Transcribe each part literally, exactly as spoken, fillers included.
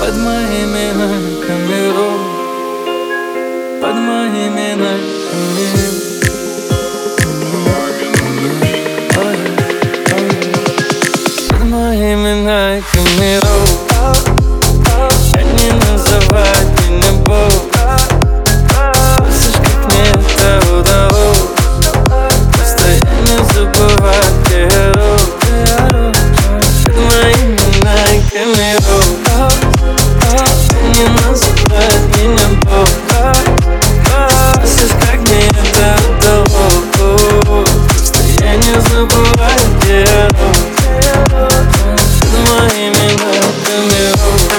под моими ногами рок, под моими ногами. Под моими ногами рок, как не называть меня Бог. Слышишь, как мне это удалось, постоянно забывать, где я рок. Под моими ногами рок, как не называть меня Бог. Слышишь, как мне это удалось, постоянно забывать, где я рок. Под моими ногами рок.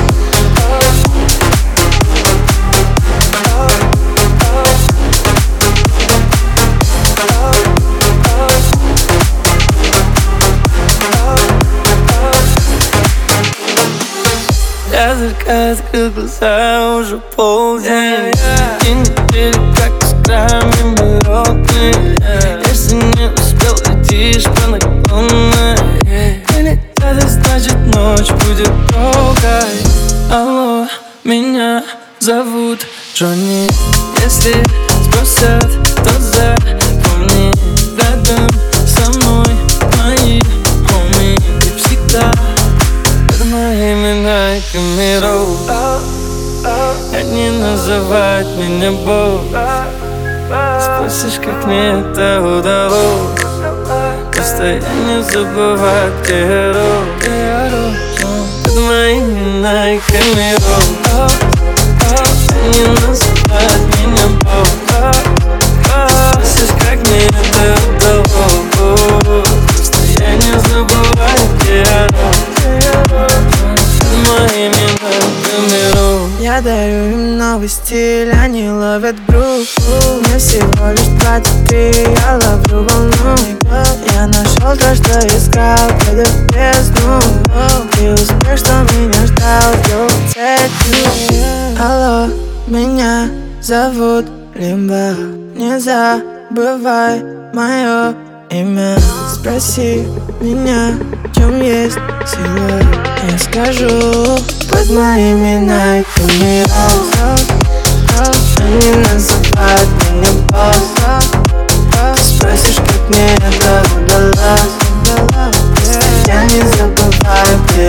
Я только открыл глаза, уже полдень. И недели, как искрами ровные. Если не успел, летишь по наклонной. Или это значит, ночь будет долгой. Алло, меня зовут Джонни. Если спросят, то запомни, рядом со мной мои хоми. Ты всегда под моими ногами рок, как не называть меня Бог. Спросишь, как мне это удалось, постоянно забывать, где я рок. Под моими ногами рок, как не называть меня Бог. Спросишь, как мне это удалось, постоянно забывать, где я рок. Моими ногами рок. Я дарю им новый стиль, они ловят грув. Мне всего лишь двадцать три, я ловлю волну. Я нашел то, что искал, где в бездну. И успех, что меня ждал, сделал цепью. Алло, меня зовут Лимба. Не забывай мое имя. Спроси меня, в чем есть сила, я скажу. Под моими ногами рок, они называют меня босс. Спросишь, как мне это удалось, я не забываю, где